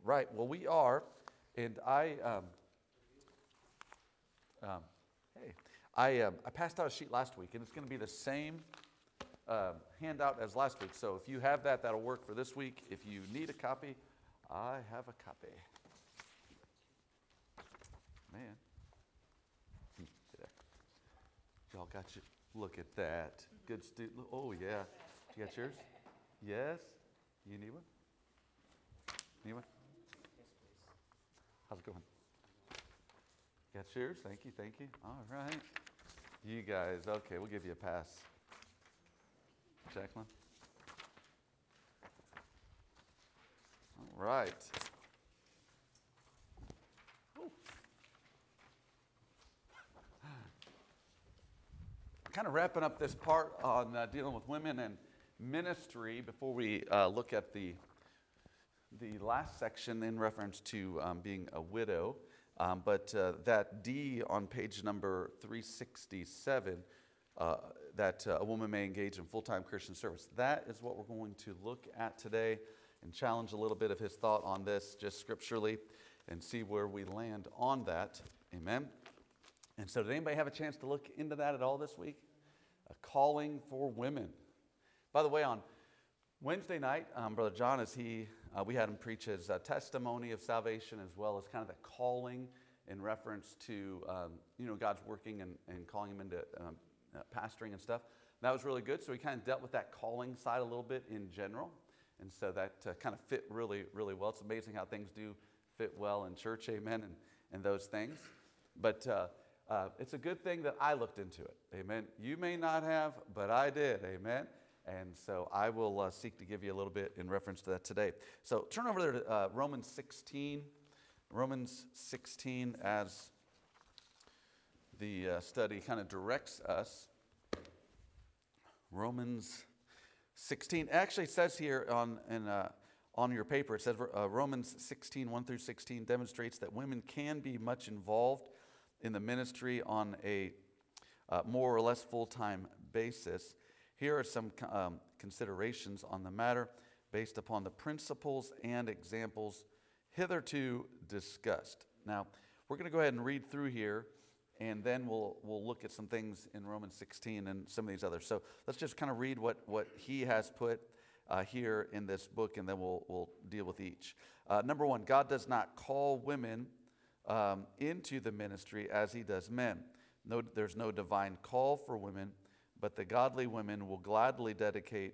right. Well, we are, and hey, I passed out a sheet last week, and it's going to be the same handout as last week. So if you have that, that'll work for this week. If you need a copy, I have a copy. Man. Y'all got you. Look at that. Good student. Oh, yeah. You got yours? Yes. You need one? Need one? Yes, please. How's it going? Got yours? Thank you. Thank you. All right. You guys. Okay, we'll give you a pass. Jacqueline? All right. Kind of wrapping up this part on dealing with women and ministry before we look at the last section in reference to being a widow. But that D on page number 367, that a woman may engage in full-time Christian service. That is what we're going to look at today and challenge a little bit of his thought on this just scripturally and see where we land on that. Amen. And so did anybody have a chance to look into that at all this week? A calling for women. By the way, on Wednesday night, Brother John, we had him preach his testimony of salvation as well as kind of the calling in reference to, God's working and calling him into pastoring and stuff. That was really good. So he kind of dealt with that calling side a little bit in general. And so that kind of fit really, really well. It's amazing how things do fit well in church, amen, and those things. But it's a good thing that I looked into it, amen. You may not have, but I did, amen. And so I will seek to give you a little bit in reference to that today. So turn over there to Romans 16. Romans 16 as the study kind of directs us. Romans 16. Actually, it says here on your paper, it says Romans 16, 1 through 16 demonstrates that women can be much involved in the ministry on a more or less full-time basis. Here are some considerations on the matter based upon the principles and examples hitherto discussed. Now, we're going to go ahead and read through here, and then we'll look at some things in Romans 16 and some of these others. So let's just kind of read what he has put here in this book, and then we'll deal with each. Number one, God does not call women into the ministry as he does men. No, there's no divine call for women, but the godly women will gladly dedicate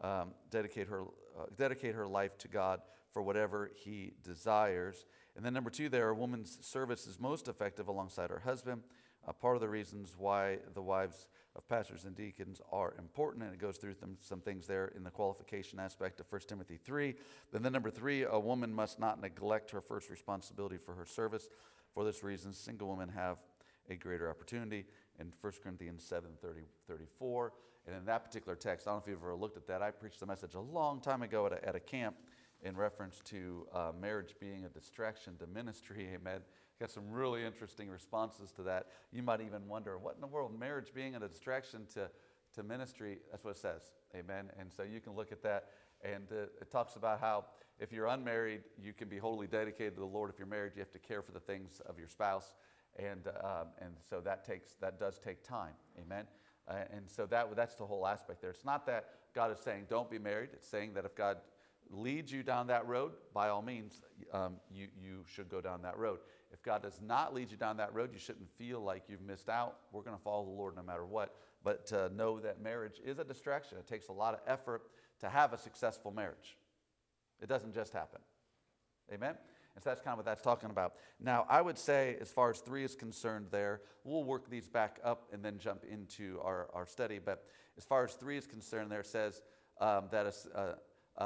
her life to God for whatever he desires. And then number two, there, a woman's service is most effective alongside her husband. Part of the reasons why the wives of pastors and deacons are important, and it goes through some things there in the qualification aspect of 1 Timothy 3. Then number three, a woman must not neglect her first responsibility for her service. For this reason, single women have a greater opportunity in 1 Corinthians 7, 30, 34. And in that particular text, I don't know if you've ever looked at that. I preached a message a long time ago at a camp in reference to marriage being a distraction to ministry. Amen. Got some really interesting responses to that. You might even wonder, what in the world, marriage being a distraction to ministry? That's what it says. Amen. And so you can look at that, and it talks about how if you're unmarried, you can be wholly dedicated to the Lord. If you're married, you have to care for the things of your spouse, and so that does take time. Amen. And so that's the whole aspect there. It's not that God is saying don't be married. It's saying that if God leads you down that road, by all means, you should go down that road. If God does not lead you down that road, you shouldn't feel like you've missed out. We're going to follow the Lord no matter what. But know that marriage is a distraction. It takes a lot of effort to have a successful marriage. It doesn't just happen. Amen? And so that's kind of what that's talking about. Now, I would say, as far as 3 is concerned there, we'll work these back up and then jump into our study. But as far as 3 is concerned, there it says that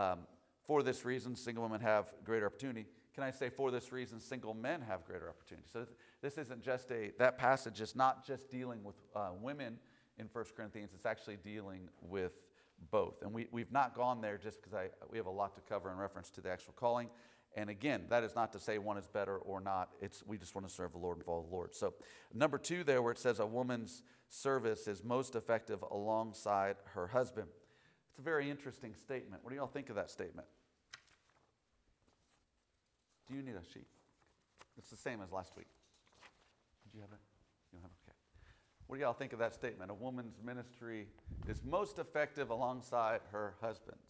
for this reason, single women have greater opportunity. Can I say, for this reason, single men have greater opportunity? So this isn't just that passage is not just dealing with women in 1 Corinthians. It's actually dealing with both. And we've not gone there just because we have a lot to cover in reference to the actual calling. And again, that is not to say one is better or not. We just want to serve the Lord and follow the Lord. So number 2 there, where it says a woman's service is most effective alongside her husband. It's a very interesting statement. What do y'all think of that statement? you need a sheet. It's the same as last week. Did you have it? You don't have it? Okay. What do y'all think of that statement? A woman's ministry is most effective alongside her husband's.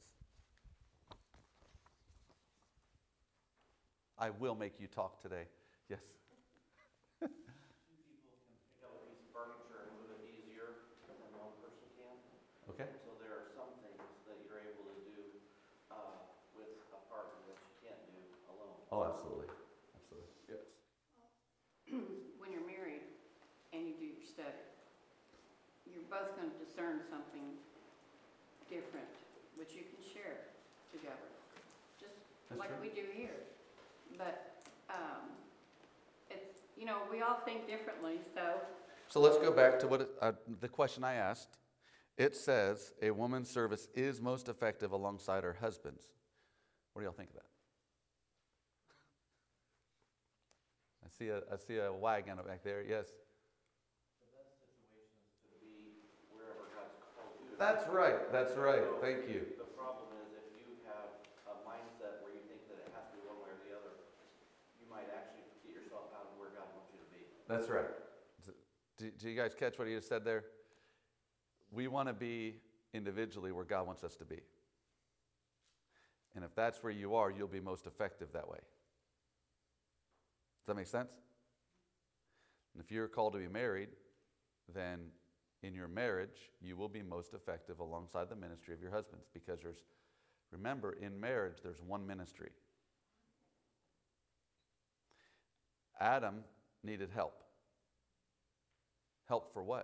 I will make you talk today. Yes. Two people can pick up a piece of furniture and move it easier than one person can. Okay. So there are some things that you're able to do with a partner that you can't do alone. Oh, absolutely. Absolutely. Yes. When you're married and you do your study, you're both going to discern something different, which you can share together, just That's like true. we do here. But it's, we all think differently, so. So let's go back to the question I asked. It says a woman's service is most effective alongside her husband's. What do y'all think of that? I see a wagon back there. Yes. The best situation is to be wherever God's called you. That's right. That's right. So Thank you. The problem is if you have a mindset where you think that it has to be one way or the other, you might actually get yourself out of where God wants you to be. That's right. Do you guys catch what he just said there? We want to be individually where God wants us to be. And if that's where you are, you'll be most effective that way. Does that make sense? And if you're called to be married, then in your marriage, you will be most effective alongside the ministry of your husbands, because remember, in marriage, there's one ministry. Adam needed help. Help for what?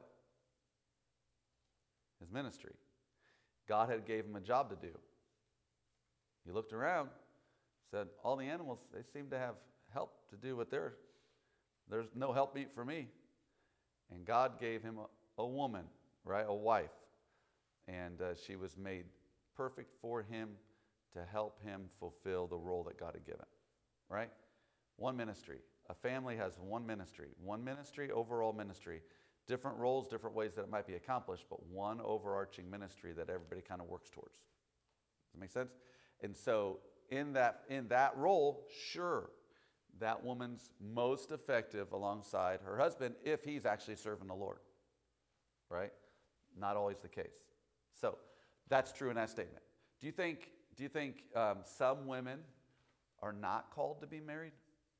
His ministry. God had gave him a job to do. He looked around, said, all the animals, they seem to have help to do what there's no helpmeet for me. And God gave him a woman, right, a wife. And she was made perfect for him to help him fulfill the role that God had given, right? One ministry. A family has one ministry, overall ministry. Different roles, different ways that it might be accomplished, but one overarching ministry that everybody kind of works towards. Does that make sense? And so in that role, sure, that woman's most effective alongside her husband if he's actually serving the Lord, right? Not always the case. So that's true in that statement. Do you think some women are not called to be married?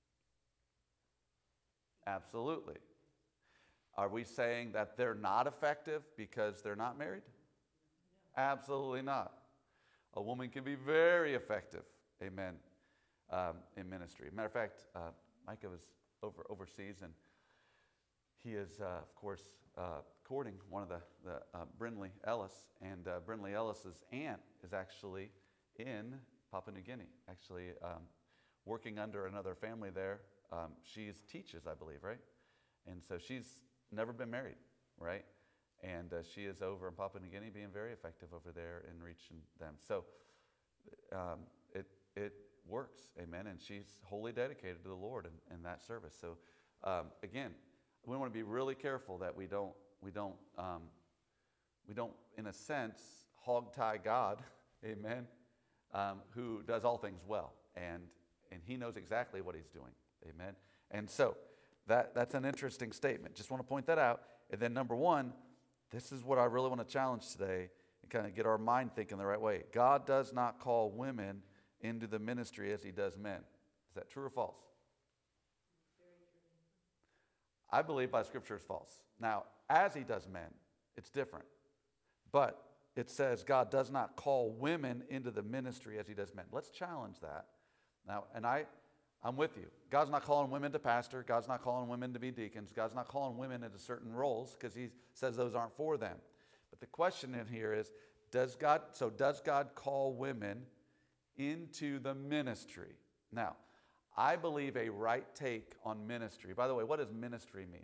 Absolutely. Are we saying that they're not effective because they're not married? Absolutely not. A woman can be very effective, amen, in ministry. Matter of fact, Micah was overseas, and he is, of course, courting one of the Brindley Ellis, and Brindley Ellis's aunt is actually in Papua New Guinea, actually working under another family there. She teaches, I believe, right? And so she's never been married, right? And she is over in Papua New Guinea being very effective over there in reaching them. So it works, amen. And she's wholly dedicated to the Lord in that service. So again, we want to be really careful that we don't, in a sense, hog tie God, amen, who does all things well, and He knows exactly what He's doing, amen. And so that's an interesting statement. Just want to point that out. And then number one, this is what I really want to challenge today and kind of get our mind thinking the right way. God does not call women into the ministry as He does men. Is that true or false? I believe by Scripture it's false. Now, as He does men, it's different. But it says God does not call women into the ministry as He does men. Let's challenge that. Now, and I'm with you. God's not calling women to pastor. God's not calling women to be deacons. God's not calling women into certain roles because He says those aren't for them. But the question in here is, does God call women into the ministry? Now, I believe a right take on ministry. By the way, what does ministry mean?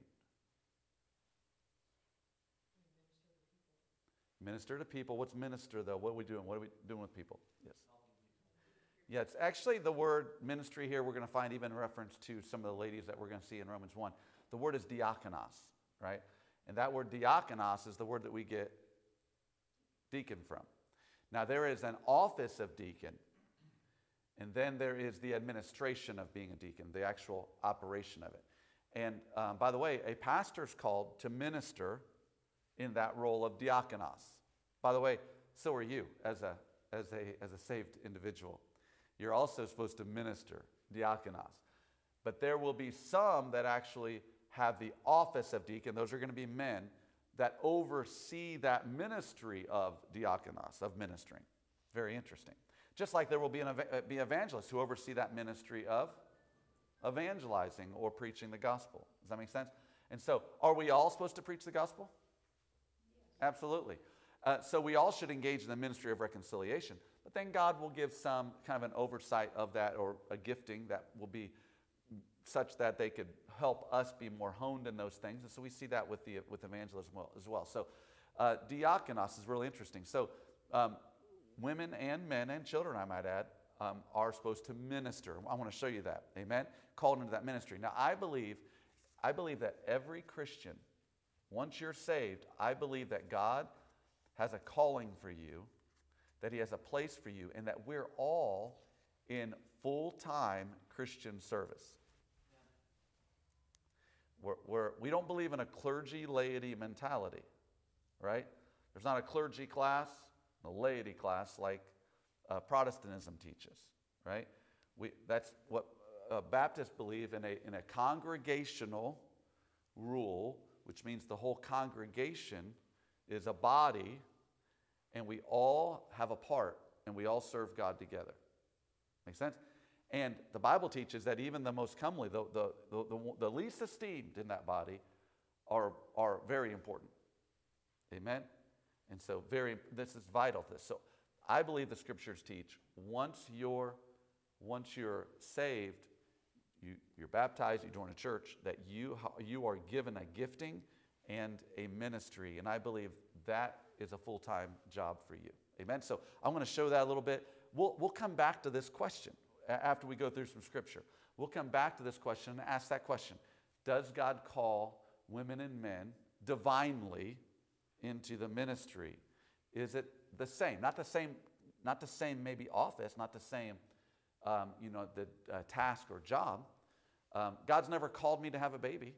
Minister to people. What's minister, though? What are we doing? What are we doing with people? Yes. Yeah, it's actually the word ministry here we're going to find even in reference to some of the ladies that we're going to see in Romans 1. The word is diakonos, right? And that word diakonos is the word that we get deacon from. Now, there is an office of deacon, And then there is the administration of being a deacon, the actual operation of it. And by the way, a pastor's called to minister in that role of diakonos. By the way, so are you as a saved individual. You're also supposed to minister, diakonos. But there will be some that actually have the office of deacon. Those are going to be men that oversee that ministry of diakonos, of ministering. Very interesting. Just like there will be be evangelists who oversee that ministry of evangelizing or preaching the gospel. Does that make sense? And so, are we all supposed to preach the gospel? Yes. Absolutely. So we all should engage in the ministry of reconciliation. But then God will give some kind of an oversight of that, or a gifting that will be such that they could help us be more honed in those things. And so we see that with evangelism as well. So diakonos is really interesting. So women and men and children, I might add, are supposed to minister. I want to show you that. Amen? Called into that ministry. Now, I believe that every Christian, once you're saved, I believe that God has a calling for you, that He has a place for you, and that we're all in full-time Christian service. We don't believe in a clergy laity mentality, right? There's not a clergy class, a laity class like Protestantism teaches, right? That's what Baptists believe in a congregational rule, which means the whole congregation is a body, and we all have a part, and we all serve God together. Make sense? And the Bible teaches that even the most comely, the least esteemed in that body, are very important. Amen? And so this is vital to this. So I believe the Scriptures teach once you're saved, you're baptized, you join a church, that you are given a gifting and a ministry. And I believe that is a full-time job for you. Amen? So I'm going to show that a little bit. We'll come back to this question after we go through some Scripture. We'll come back to this question and ask that question. Does God call women and men divinely into the ministry? Is it the same? Not the same maybe office, not the same the task or job. God's never called me to have a baby.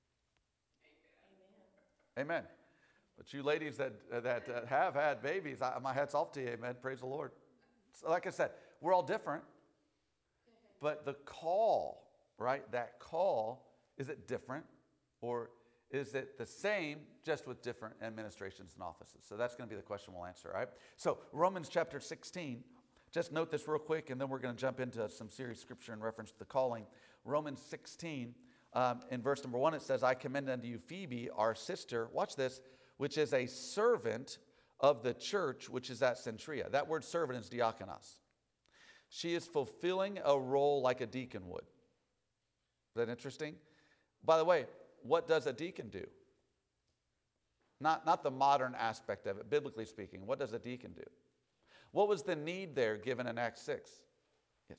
Amen. But you ladies that have had babies, my hat's off to you. Amen. Praise the Lord. So like I said, we're all different. But the call, right? That call, is it different? Or is it the same, just with different administrations and offices? So that's going to be the question we'll answer, all right? So Romans chapter 16, just note this real quick, and then we're going to jump into some serious Scripture in reference to the calling. Romans 16, in verse number 1, it says, I commend unto you Phoebe, our sister, watch this, which is a servant of the church, which is at Centuria. That word servant is diakonos. She is fulfilling a role like a deacon would. Is that interesting? By the way, what does a deacon do? Not the modern aspect of it, biblically speaking. What does a deacon do? What was the need there given in Acts 6? Yes.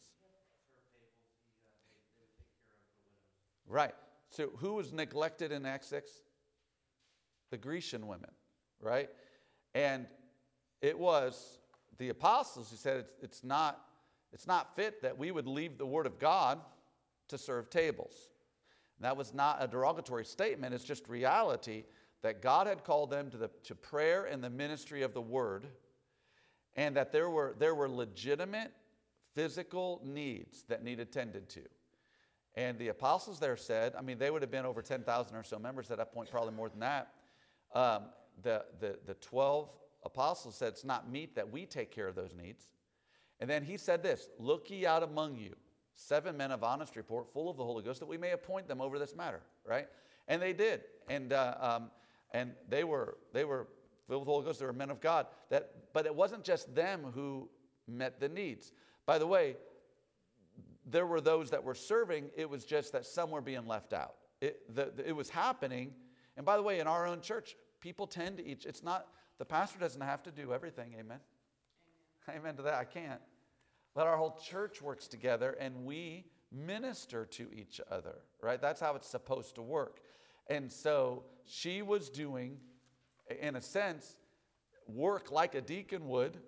Right. So who was neglected in Acts 6? The Grecian women, right? And it was the apostles who said it's not fit that we would leave the Word of God to serve tables. And that was not a derogatory statement. It's just reality that God had called them to prayer and the ministry of the Word, and that there were legitimate physical needs that needed tended to. And the apostles there said, I mean, they would have been over 10,000 or so members at that point, probably more than that. The 12 apostles said, it's not meet that we take care of those needs. And then he said this, look ye out among you 7 men of honest report, full of the Holy Ghost, that we may appoint them over this matter, right? And they did. And they were filled with the Holy Ghost. They were men of God. But it wasn't just them who met the needs. By the way, there were those that were serving. It was just that some were being left out. It was happening. And by the way, in our own church, people tend to it's not, the pastor doesn't have to do everything. Amen. Amen to that. I can't. But our whole church works together and we minister to each other, right? That's how it's supposed to work. And so she was doing, in a sense, work like a deacon would,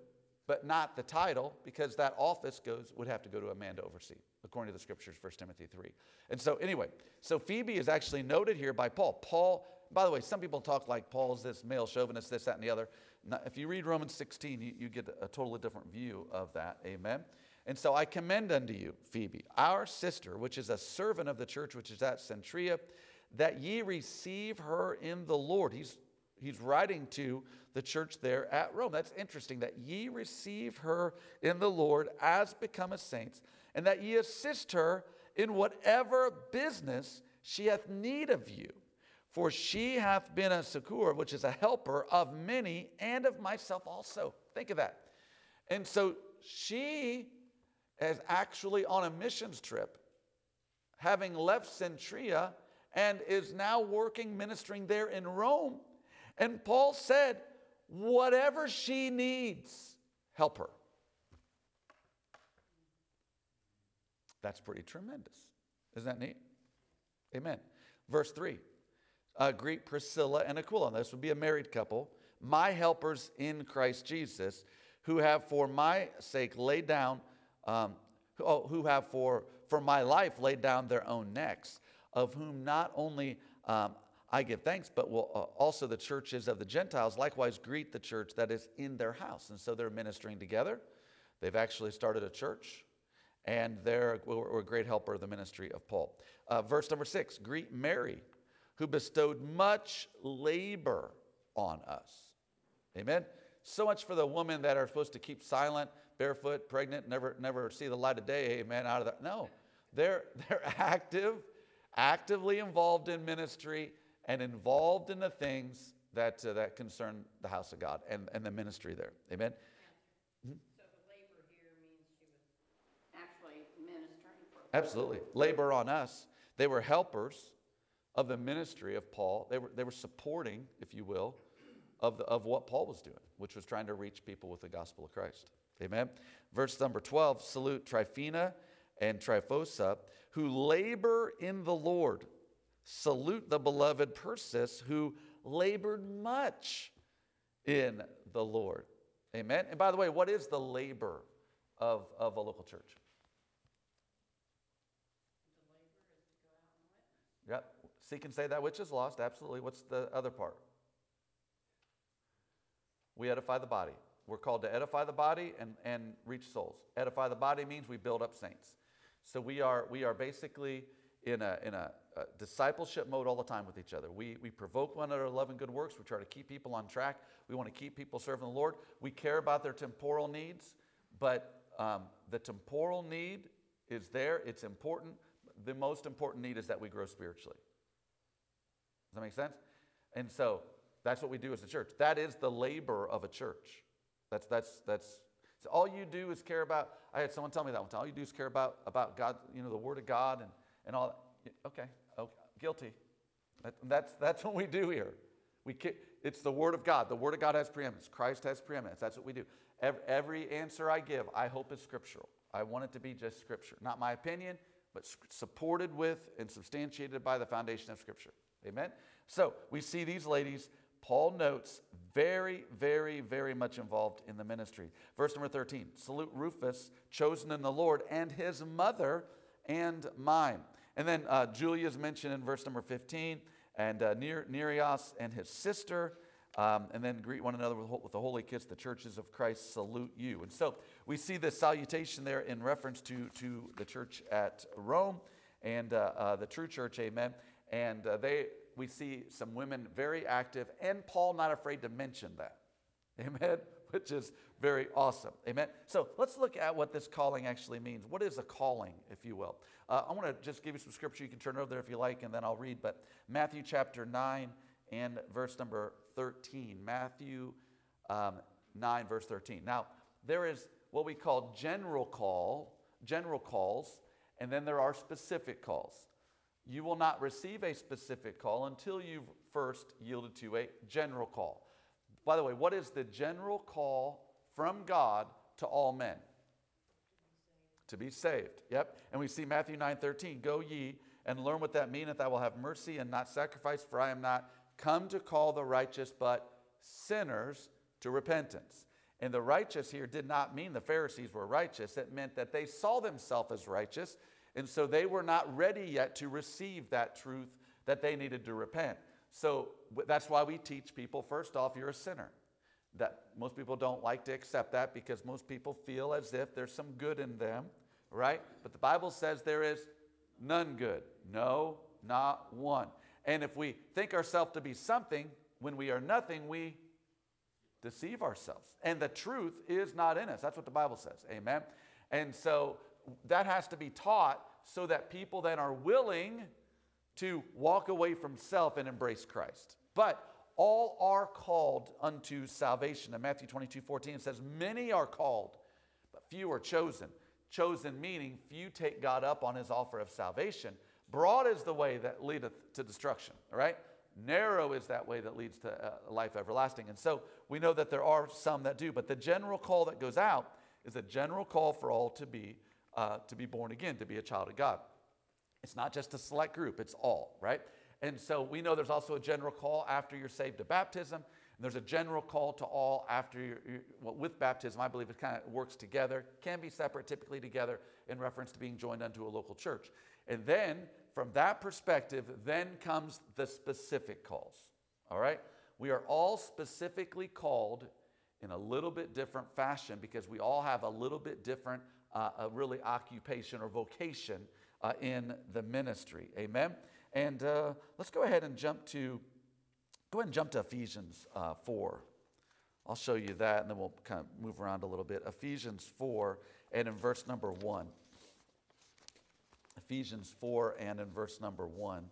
but not the title, because that office would have to go to a man to oversee, according to the scriptures, 1 Timothy 3. And so anyway, so Phoebe is actually noted here by Paul. Paul, by the way, some people talk like Paul's this male chauvinist, this, that, and the other. Now, if you read Romans 16, you get a totally different view of that. Amen. And so I commend unto you, Phoebe, our sister, which is a servant of the church, which is at Centuria, that ye receive her in the Lord. He's writing to the church there at Rome. That's interesting, that ye receive her in the Lord as becometh saints, and that ye assist her in whatever business she hath need of you. For she hath been a succor, which is a helper of many, and of myself also. Think of that. And so she is actually on a missions trip, having left Centuria, and is now working, ministering there in Rome. And Paul said, whatever she needs, help her. That's pretty tremendous. Isn't that neat? Amen. Verse 3. Greet Priscilla and Aquila. This would be a married couple. My helpers in Christ Jesus, who have for my sake laid down, who have for my life laid down their own necks, of whom not only I give thanks, but will also the churches of the Gentiles likewise greet the church that is in their house. And so they're ministering together. They've actually started a church, and they're a great helper of the ministry of Paul. Verse number 6, greet Mary, who bestowed much labor on us. Amen. So much for the women that are supposed to keep silent, barefoot, pregnant, never see the light of day. Amen. Out of that. No, they're actively involved in ministry and involved in the things that concern the house of God and the ministry there. Amen. So the labor here means she was actually ministering for Absolutely. Labor on us. They were helpers of the ministry of Paul. They were supporting, if you will, of what Paul was doing, which was trying to reach people with the gospel of Christ. Amen. Verse number 12, salute Tryphena and Tryphosa, who labor in the Lord. Salute the beloved Persis, who labored much in the Lord. Amen. And by the way, what is the labor of a local church? the labor is to go out and witness. Yep. Seek and save that which is lost. Absolutely. What's the other part? We edify the body. We're called to edify the body and reach souls. Edify the body means we build up saints. So we are basically in a discipleship mode all the time with each other. We provoke one another to love and good works. We try to keep people on track. We want to keep people serving the Lord. We care about their temporal needs, but the temporal need is there. It's important. The most important need is that we grow spiritually. Does that make sense? And so that's what we do as a church. That is the labor of a church. That's so all you do is care about. I had someone tell me that one time. All you do is care about God, the Word of God and all that. Okay, guilty. That's what we do here. It's the Word of God. The Word of God has preeminence. Christ has preeminence. That's what we do. Every answer I give, I hope is scriptural. I want it to be just Scripture. Not my opinion, but supported with and substantiated by the foundation of Scripture. Amen? So we see these ladies, Paul notes, very, very, very much involved in the ministry. Verse number 13, salute Rufus, chosen in the Lord, and his mother and mine. And then Julia is mentioned in verse number 15, and Nereus and his sister, and then greet one another with a holy kiss. The churches of Christ salute you. And so we see this salutation there in reference to the church at Rome and the true church, amen. And we see some women very active, and Paul not afraid to mention that, amen, which is very awesome, amen. So let's look at what this calling actually means. What is a calling, if you will? I want to just give you some scripture. You can turn it over there if you like, and then I'll read. But Matthew chapter 9 and verse number 13. Matthew 9, verse 13. Now, there is what we call general calls, and then there are specific calls. You will not receive a specific call until you've first yielded to a general call. By the way, what is the general call from God to all men? To be saved. Yep. And we see Matthew 9:13. Go ye and learn what that meaneth. I will have mercy and not sacrifice, for I am not come to call the righteous, but sinners to repentance. And the righteous here did not mean the Pharisees were righteous. It meant that they saw themselves as righteous, and so they were not ready yet to receive that truth that they needed to repent. So that's why we teach people, first off, you're a sinner. That most people don't like to accept that because most people feel as if there's some good in them, right? But the Bible says there is none good. No, not one. And if we think ourselves to be something, when we are nothing, we deceive ourselves. And the truth is not in us. That's what the Bible says. Amen. And so that has to be taught so that people then are willing to walk away from self and embrace Christ. But all are called unto salvation. In Matthew 22:14 it says, many are called, but few are chosen. Chosen meaning few take God up on his offer of salvation. Broad is the way that leadeth to destruction, all right? Narrow is that way that leads to life everlasting. And so we know that there are some that do, but the general call that goes out is a general call for all to be born again, to be a child of God. It's not just a select group, it's all, right? And so we know there's also a general call after you're saved to baptism, and there's a general call to all after with baptism. I believe it kind of works together, can be separate, typically together in reference to being joined unto a local church. And then from that perspective, then comes the specific calls, all right? We are all specifically called in a little bit different fashion because we all have a little bit different really occupation or vocation in the ministry, amen? And let's go ahead and jump to Ephesians 4. I'll show you that, and then we'll kind of move around a little bit. Ephesians 4, and in verse number 1. Ephesians 4 and in verse number 1.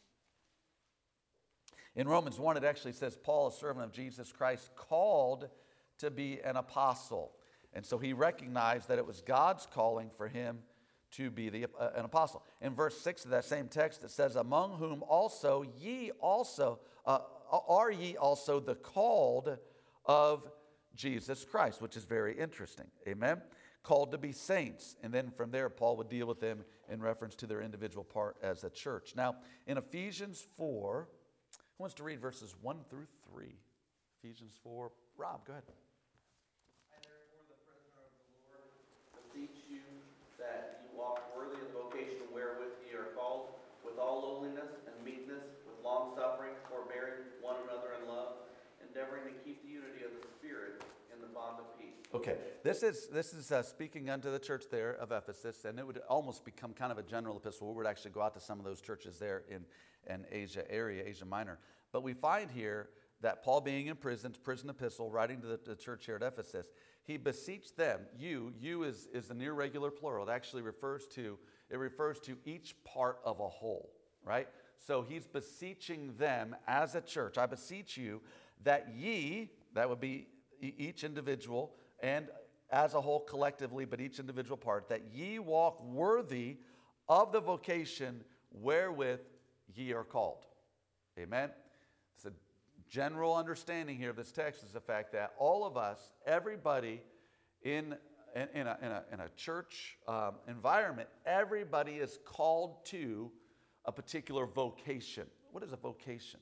In Romans 1, it actually says, Paul, a servant of Jesus Christ, called to be an apostle. And so he recognized that it was God's calling for him to be an apostle. In verse 6 of that same text, it says, among whom also ye also are ye also the called of Jesus Christ, which is very interesting. Amen? Called to be saints. And then from there, Paul would deal with them in reference to their individual part as a church. Now, in Ephesians 4, who wants to read verses 1 through 3? Ephesians 4. Rob, go ahead. I therefore, the prisoner of the Lord, beseech you that ye walk worthy of the vocation wherewith ye are called, with all lowliness and meekness, with long suffering, forbearing one another in love, endeavoring to keep the unity of the Spirit in the bond of peace. Okay, this is speaking unto the church there of Ephesus, and it would almost become kind of a general epistle. We would actually go out to some of those churches there in Asia area, Asia Minor. But we find here that Paul, being in prison epistle, writing to the church here at Ephesus, he beseeched them. You is an irregular plural. It actually refers to each part of a whole, right? So he's beseeching them as a church. I beseech you that ye, that would be each individual, and as a whole collectively, but each individual part, that ye walk worthy of the vocation wherewith ye are called. Amen? It's a general understanding here of this text is the fact that all of us, everybody in a church environment, everybody is called to a particular vocation. What is a vocation?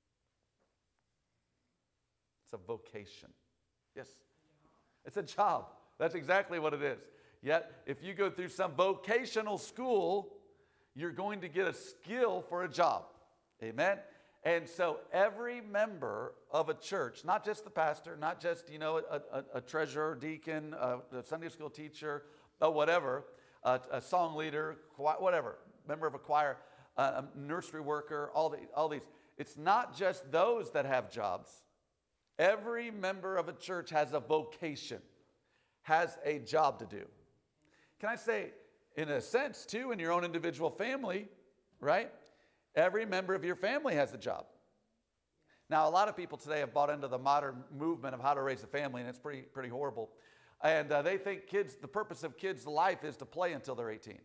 It's a vocation. Yes. It's a job. That's exactly what it is. Yet, if you go through some vocational school, you're going to get a skill for a job. Amen? And so every member of a church, not just the pastor, not just, a treasurer, deacon, a Sunday school teacher, whatever, a song leader, whatever, member of a choir, a nursery worker, all these. It's not just those that have jobs. Every member of a church has a vocation, has a job to do. Can I say, in a sense, too, in your own individual family, right? Every member of your family has a job. Now, a lot of people today have bought into the modern movement of how to raise a family, and it's pretty horrible. And they think the purpose of kids' life is to play until they're 18.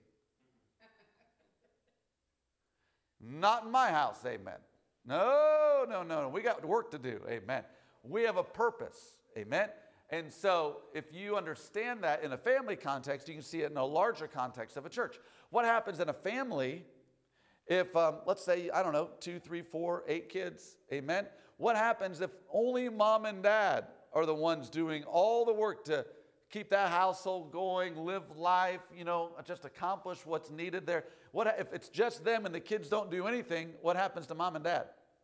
Not in my house, amen. No. We got work to do, amen. We have a purpose, amen. And so if you understand that in a family context, you can see it in a larger context of a church. What happens in a family if, let's say, 2, 3, 4, 8 kids, amen? What happens if only mom and dad are the ones doing all the work to keep that household going, live life, just accomplish what's needed there. What if it's just them and the kids don't do anything? What happens to mom and dad?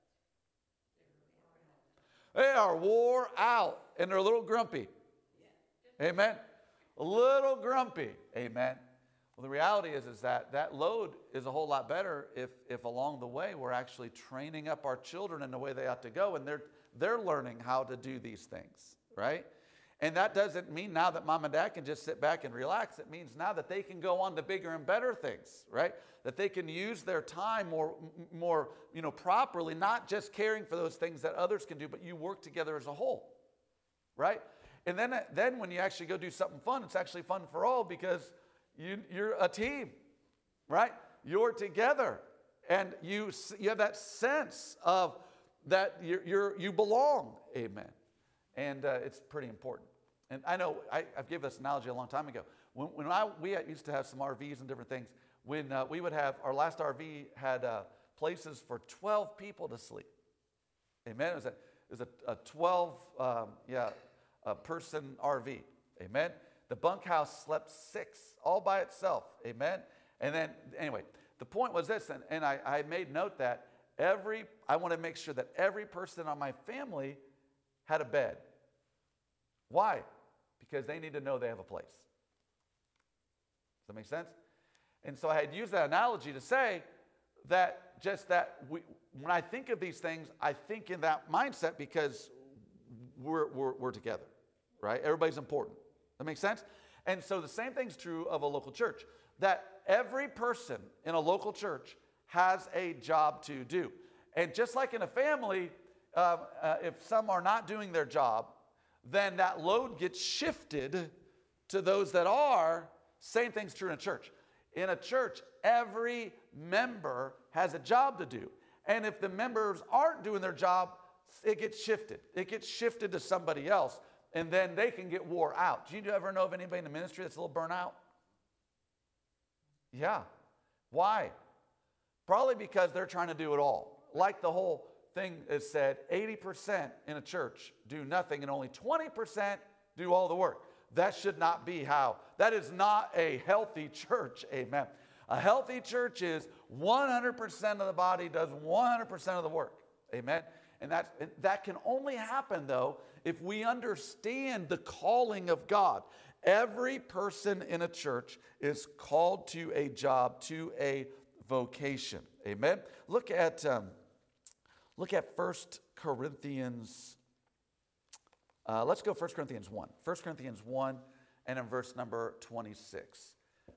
They are wore out and they're a little grumpy. Amen. A little grumpy. Amen. Well, the reality is that load is a whole lot better if along the way we're actually training up our children in the way they ought to go, and they're learning how to do these things, right? And that doesn't mean now that mom and dad can just sit back and relax. It means now that they can go on to bigger and better things, right? That they can use their time more properly, not just caring for those things that others can do, but you work together as a whole, right? And then when you actually go do something fun, it's actually fun for all because you're a team, right? You're together, and you have that sense of that you belong. Amen. And it's pretty important. And I know I've given this analogy a long time ago. When we used to have some RVs and different things. When we would have our last RV had places for 12 people to sleep. Amen. It was a 12 person RV. Amen. The bunkhouse slept 6 all by itself. Amen. And then, anyway, the point was this, and I made note that I want to make sure that every person on my family had a bed. Why? Because they need to know they have a place. Does that make sense? And so I had used that analogy to say that when I think of these things, I think in that mindset because we're together, right? Everybody's important. That makes sense? And so the same thing's true of a local church, that every person in a local church has a job to do. And just like in a family, if some are not doing their job, then that load gets shifted to those that are. Same thing's true in a church. In a church, every member has a job to do. And if the members aren't doing their job, it gets shifted. It gets shifted to somebody else. And then they can get wore out. Do you ever know of anybody in the ministry that's a little burnt out? Yeah. Why? Probably because they're trying to do it all. Like the whole thing is said, 80% in a church do nothing and only 20% do all the work. That should not be how. That is not a healthy church. Amen. A healthy church is 100% of the body does 100% of the work. Amen. And that can only happen, though, if we understand the calling of God. Every person in a church is called to a job, to a vocation. Amen. Look at 1 Corinthians. Let's go 1 Corinthians 1. 1 Corinthians 1 and in verse number 26.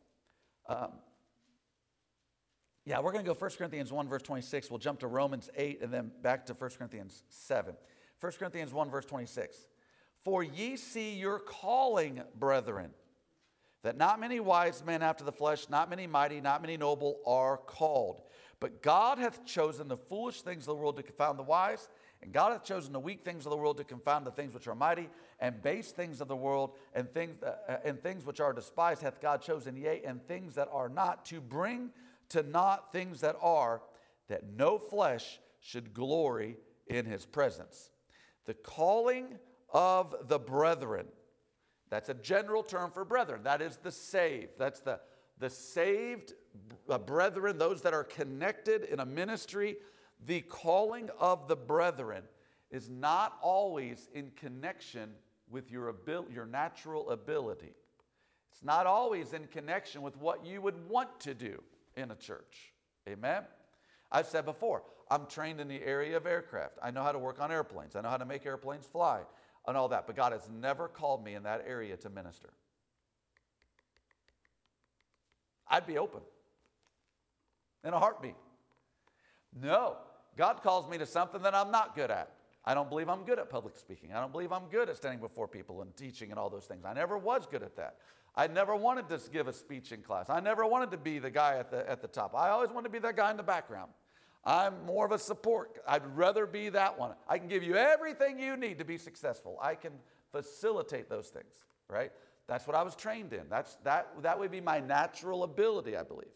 We're going to go 1 Corinthians 1, verse 26. We'll jump to Romans 8 and then back to 1 Corinthians 7. 1 Corinthians 1, verse 26. For ye see your calling, brethren, that not many wise men after the flesh, not many mighty, not many noble are called. But God hath chosen the foolish things of the world to confound the wise, and God hath chosen the weak things of the world to confound the things which are mighty, and base things of the world, and things which are despised hath God chosen, yea, and things that are not, to bring to naught things that are, that no flesh should glory in his presence. The calling of the brethren, that's a general term for brethren. That is the saved. That's the saved brethren, those that are connected in a ministry. The calling of the brethren is not always in connection with your natural ability. It's not always in connection with what you would want to do in a church. Amen? I've said before, I'm trained in the area of aircraft. I know how to work on airplanes. I know how to make airplanes fly and all that. But God has never called me in that area to minister. I'd be open in a heartbeat. No, God calls me to something that I'm not good at. I don't believe I'm good at public speaking. I don't believe I'm good at standing before people and teaching and all those things. I never was good at that. I never wanted to give a speech in class. I never wanted to be the guy at the top. I always wanted to be that guy in the background. I'm more of a support. I'd rather be that one. I can give you everything you need to be successful. I can facilitate those things, right? That's what I was trained in. That would be my natural ability, I believe.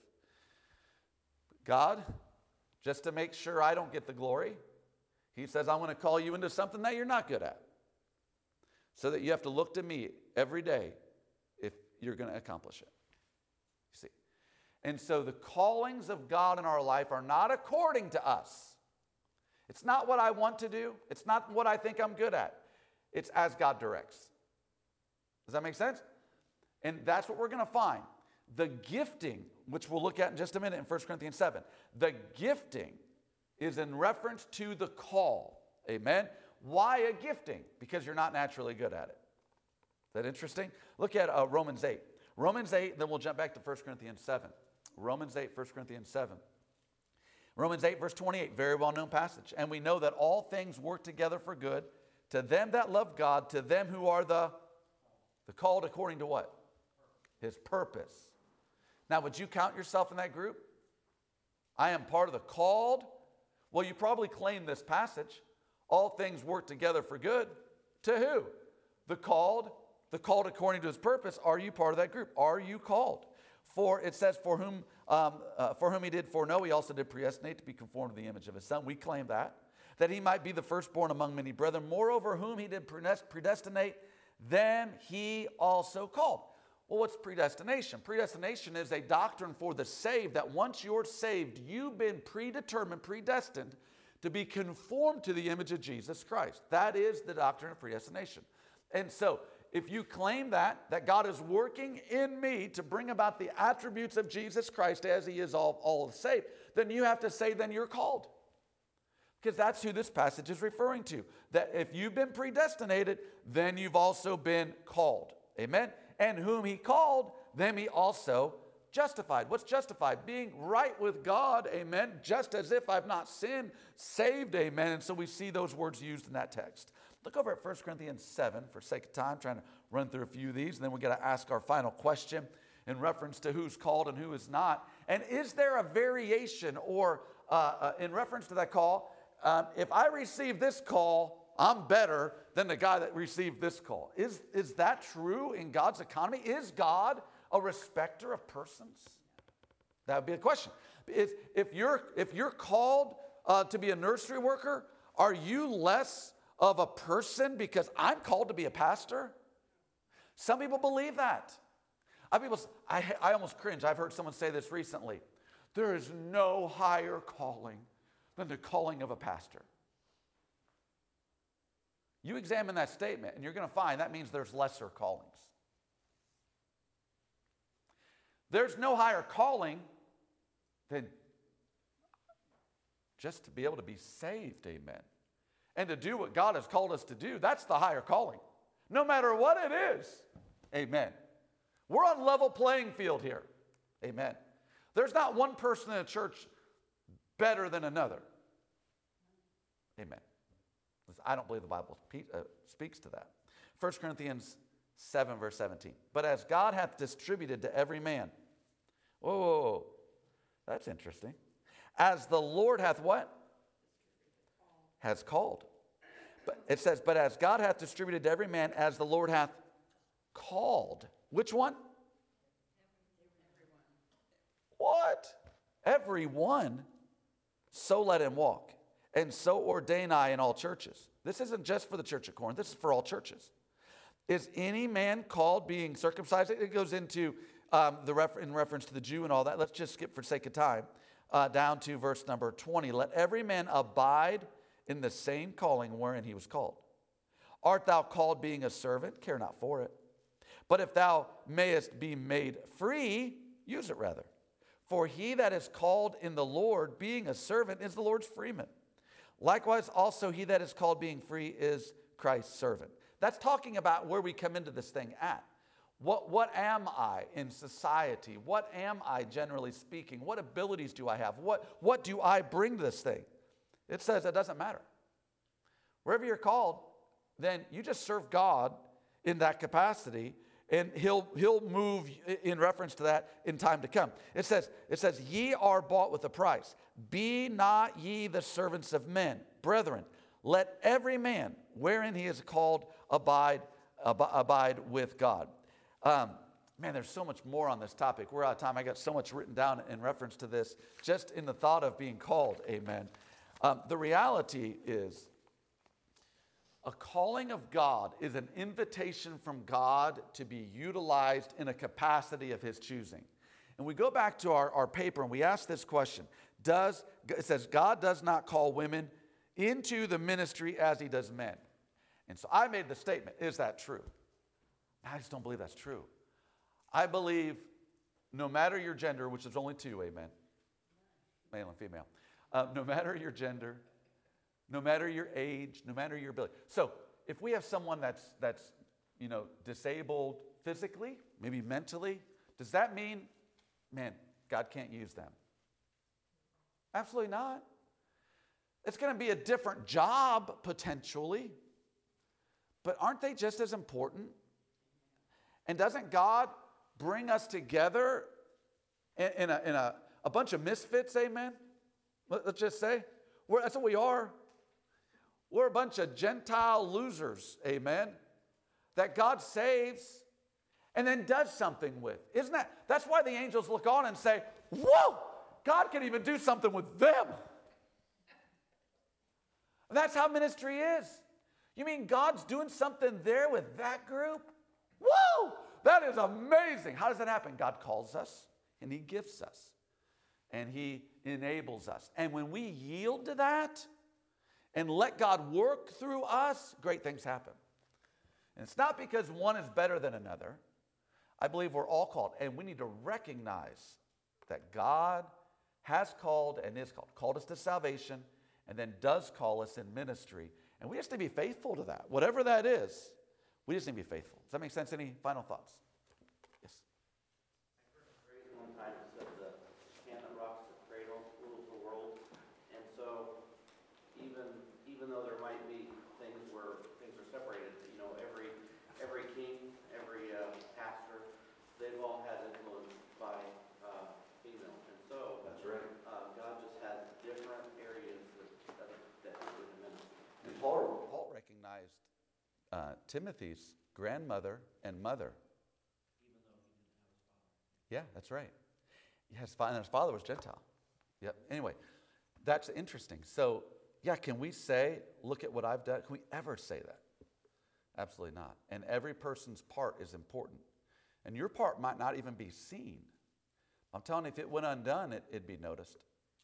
God, just to make sure I don't get the glory, he says, I'm going to call you into something that you're not good at. So that you have to look to me every day if you're going to accomplish it. You see? And so the callings of God in our life are not according to us. It's not what I want to do. It's not what I think I'm good at. It's as God directs. Does that make sense? And that's what we're going to find. The gifting, which we'll look at in just a minute in 1 Corinthians 7, the gifting is in reference to the call. Amen? Why a gifting? Because you're not naturally good at it. Is that interesting? Look at Romans 8. Romans 8, then we'll jump back to 1 Corinthians 7. Romans 8, 1 Corinthians 7. Romans 8, verse 28, very well-known passage. And we know that all things work together for good to them that love God, to them who are the called according to what? His purpose. Now, would you count yourself in that group? I am part of the called. Well, you probably claim this passage. All things work together for good. To who? The called according to his purpose. Are you part of that group? Are you called? For it says, for whom he did foreknow, he also did predestinate to be conformed to the image of his Son. We claim that he might be the firstborn among many brethren. Moreover, whom he did predestinate, them he also called. Well, what's predestination? Predestination is a doctrine for the saved, that once you're saved, you've been predetermined, predestined to be conformed to the image of Jesus Christ. That is the doctrine of predestination. And so, if you claim that God is working in me to bring about the attributes of Jesus Christ as he is all saved, then you have to say, then you're called. Because that's who this passage is referring to. That if you've been predestinated, then you've also been called. Amen? And whom he called, them he also justified. What's justified? Being right with God, amen, just as if I've not sinned, saved, amen. And so we see those words used in that text. Look over at 1 Corinthians 7 for sake of time, trying to run through a few of these, and then we're going to ask our final question in reference to who's called and who is not. And is there a variation or in reference to that call? If I receive this call, I'm better than the guy that received this call. Is that true in God's economy? Is God a respecter of persons? That would be a question. If you're called to be a nursery worker, are you less of a person because I'm called to be a pastor? Some people believe that. I almost cringe. I've heard someone say this recently. There is no higher calling than the calling of a pastor. You examine that statement and you're going to find that means there's lesser callings. There's no higher calling than just to be able to be saved, amen. And to do what God has called us to do, that's the higher calling. No matter what it is, amen. We're on level playing field here, amen. There's not one person in a church better than another, amen. I don't believe the Bible speaks to that. 1 Corinthians 7, verse 17. But as God hath distributed to every man. Whoa, that's interesting. As the Lord hath what? Has called. But it says, but as God hath distributed to every man, as the Lord hath called. Which one? What? Everyone. So let him walk. And so ordain I in all churches. This isn't just for the church of Corinth. This is for all churches. Is any man called being circumcised? It goes into in reference to the Jew and all that. Let's just skip for sake of time down to verse number 20. Let every man abide in the same calling wherein he was called. Art thou called being a servant? Care not for it. But if thou mayest be made free, use it rather. For he that is called in the Lord, being a servant, is the Lord's freeman. Likewise, also he that is called being free is Christ's servant. That's talking about where we come into this thing at. What am I in society? What am I generally speaking? What abilities do I have? What do I bring to this thing? It says it doesn't matter. Wherever you're called, then you just serve God in that capacity, and he'll move in reference to that in time to come. It says, ye are bought with a price. Be not ye the servants of men. Brethren, let every man wherein he is called abide with God. Man, there's so much more on this topic. We're out of time. I got so much written down in reference to this, just in the thought of being called, amen. The reality is, A calling of God is an invitation from God to be utilized in a capacity of his choosing. And we go back to our paper and we ask this question. It says, God does not call women into the ministry as he does men. And so I made the statement, is that true? I just don't believe that's true. I believe no matter your gender, which is only two, amen, male and female, no matter your gender, no matter your age, no matter your ability. So if we have someone that's disabled physically, maybe mentally, does that mean, man, God can't use them? Absolutely not. It's going to be a different job potentially, but aren't they just as important? And doesn't God bring us together in a bunch of misfits, amen? Let's just say. That's what we are. We're a bunch of Gentile losers, amen, that God saves and then does something with. That's why the angels look on and say, whoa, God can even do something with them. And that's how ministry is. You mean God's doing something there with that group? Whoa, that is amazing. How does that happen? God calls us and he gifts us and he enables us. And when we yield to that, and let God work through us, great things happen. And it's not because one is better than another. I believe we're all called. And we need to recognize that God has called and is called us to salvation, and then does call us in ministry. And we just need to be faithful to that. Whatever that is, we just need to be faithful. Does that make sense? Any final thoughts? Yes. I heard a phrase one time that said the hand that rocks the cradle rules the world. And so even though there might be things where things are separated, every king, every pastor, they've all had influence by female. And so That's right. God just has different areas that he would minister. And Paul recognized Timothy's grandmother and mother. Even though he didn't have his father. Yeah, that's right. His father was Gentile. Yep. Anyway, that's interesting. So, yeah, can we say, look at what I've done? Can we ever say that? Absolutely not. And every person's part is important. And your part might not even be seen. I'm telling you, if it went undone, it'd be noticed.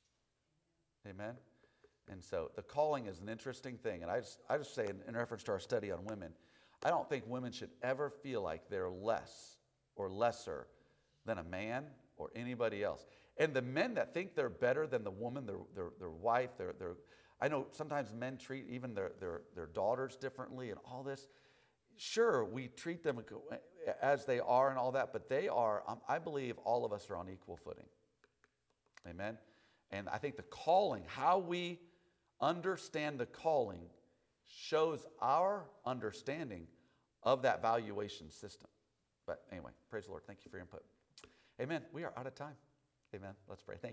Amen? And so the calling is an interesting thing. And I just say in reference to our study on women, I don't think women should ever feel like they're less or lesser than a man or anybody else. And the men that think they're better than the woman, their wife, I know sometimes men treat even their daughters differently and all this. Sure, we treat them as they are and all that, but they are, I believe all of us are on equal footing. Amen? And I think the calling, how we understand the calling, shows our understanding of that valuation system. But anyway, praise the Lord. Thank you for your input. Amen. We are out of time. Amen. Let's pray. Thank you.